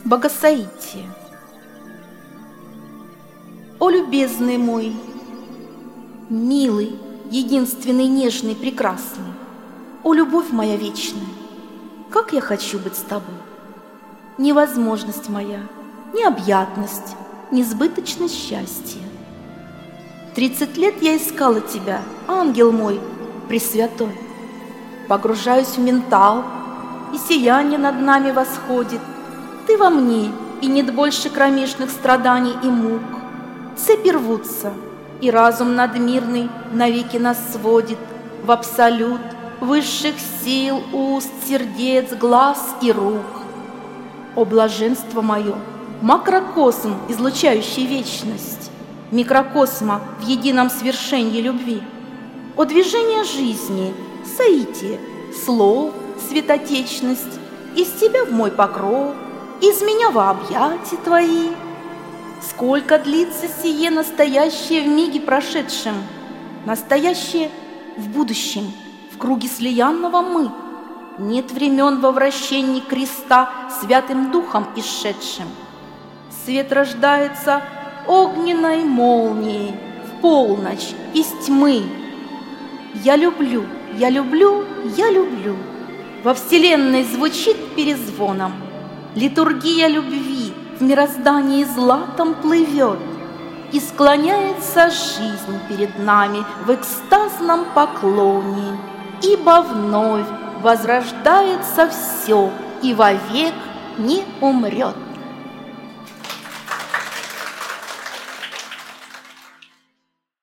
Богосоитие. О, любезный мой, милый, единственный, нежный, прекрасный, о, любовь моя вечная, как я хочу быть с тобой! Невозможность моя, необъятность, несбыточность счастья. 30 лет я искала тебя, ангел мой, пресвятой. Погружаюсь в ментал, и сияние над нами восходит. Ты во мне, и нет больше кромешных страданий и мук. Цепи рвутся, и разум надмирный навеки нас сводит в абсолют высших сил, уст, сердец, глаз и рук. О, блаженство мое, макрокосм, излучающий вечность, микрокосма в едином свершении любви. О, движение жизни, соитие, слов, святотечность, из тебя в мой покров, из меня во объятия твои. Сколько длится сие настоящее в миге прошедшем, настоящее в будущем, в круге слиянного мы. Нет времен во вращении креста святым духом исшедшим. Свет рождается огненной молнией в полночь из тьмы. Я люблю, я люблю, я люблю. Во вселенной звучит перезвоном. Литургия любви в мироздании златом плывет, и склоняется жизнь перед нами в экстазном поклоне, ибо вновь возрождается все и вовек не умрет.